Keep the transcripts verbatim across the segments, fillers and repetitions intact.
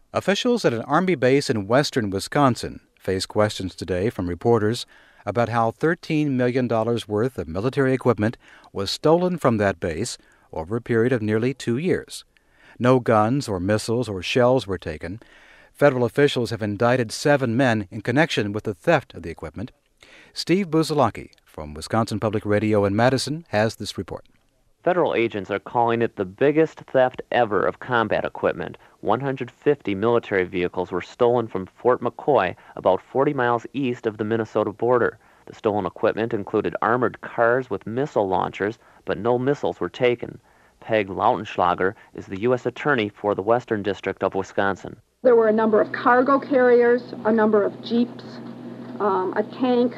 Officials at an Army base in western Wisconsin face questions today from reporters about how thirteen million dollars worth of military equipment was stolen from that base over a period of nearly two years. No guns or missiles or shells were taken. Federal officials have indicted seven men in connection with the theft of the equipment. Steve Buzalaki from Wisconsin Public Radio in Madison has this report. Federal agents are calling it the biggest theft ever of combat equipment. one hundred fifty military vehicles were stolen from Fort McCoy, about forty miles east of the Minnesota border. The stolen equipment included armored cars with missile launchers, but no missiles were taken. Peg Lautenschlager is the U S Attorney for the Western District of Wisconsin. There were a number of cargo carriers, a number of jeeps, um, a tank,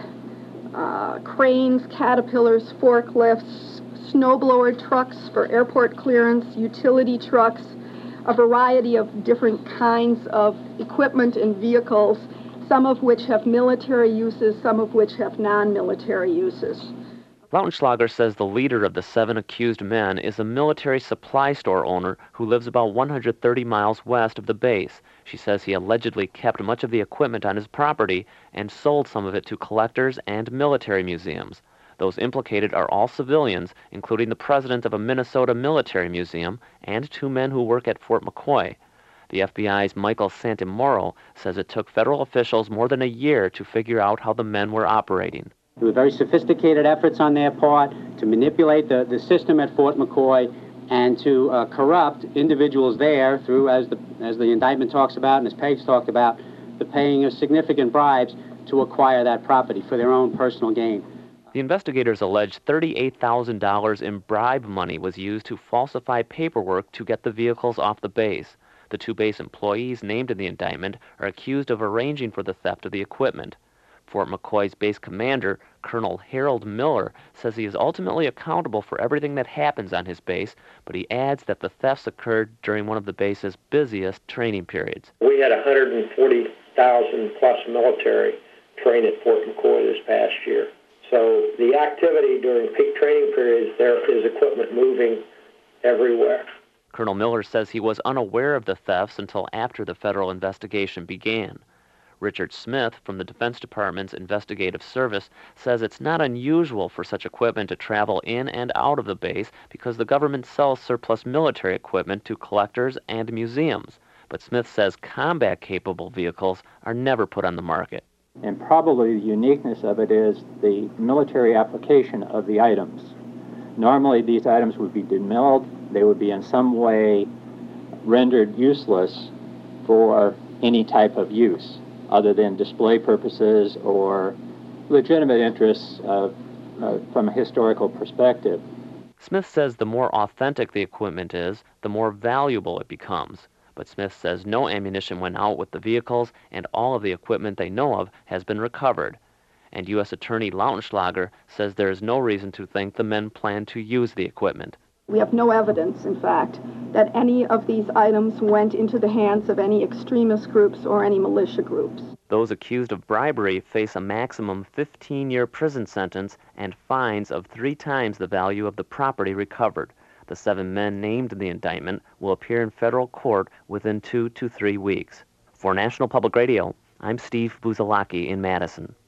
uh, cranes, caterpillars, forklifts, snowblower trucks for airport clearance, utility trucks, a variety of different kinds of equipment and vehicles, some of which have military uses, some of which have non-military uses. Lautenschlager says the leader of the seven accused men is a military supply store owner who lives about one hundred thirty miles west of the base. She says he allegedly kept much of the equipment on his property and sold some of it to collectors and military museums. Those implicated are all civilians, including the president of a Minnesota military museum and two men who work at Fort McCoy. The F B I's Michael Santimoro says it took federal officials more than a year to figure out how the men were operating. There were very sophisticated efforts on their part to manipulate the, the system at Fort McCoy and to uh, corrupt individuals there through, as the, as the indictment talks about and as Peg's talked about, the paying of significant bribes to acquire that property for their own personal gain. The investigators allege thirty-eight thousand dollars in bribe money was used to falsify paperwork to get the vehicles off the base. The two base employees named in the indictment are accused of arranging for the theft of the equipment. Fort McCoy's base commander, Colonel Harold Miller, says he is ultimately accountable for everything that happens on his base, but he adds that the thefts occurred during one of the base's busiest training periods. We had one hundred forty thousand plus military train at Fort McCoy this past year. So the activity during peak training periods, there is equipment moving everywhere. Colonel Miller says he was unaware of the thefts until after the federal investigation began. Richard Smith from the Defense Department's Investigative Service says it's not unusual for such equipment to travel in and out of the base because the government sells surplus military equipment to collectors and museums. But Smith says combat-capable vehicles are never put on the market. And probably the uniqueness of it is the military application of the items. Normally these items would be demilled, they would be in some way rendered useless for any type of use other than display purposes or legitimate interests uh, uh, from a historical perspective. Smith says the more authentic the equipment is, the more valuable it becomes. But Smith says no ammunition went out with the vehicles, and all of the equipment they know of has been recovered. And U S Attorney Lautenschlager says there is no reason to think the men plan to use the equipment. We have no evidence, in fact, that any of these items went into the hands of any extremist groups or any militia groups. Those accused of bribery face a maximum fifteen-year prison sentence and fines of three times the value of the property recovered. The seven men named in the indictment will appear in federal court within two to three weeks. For National Public Radio, I'm Steve Buzalaki in Madison.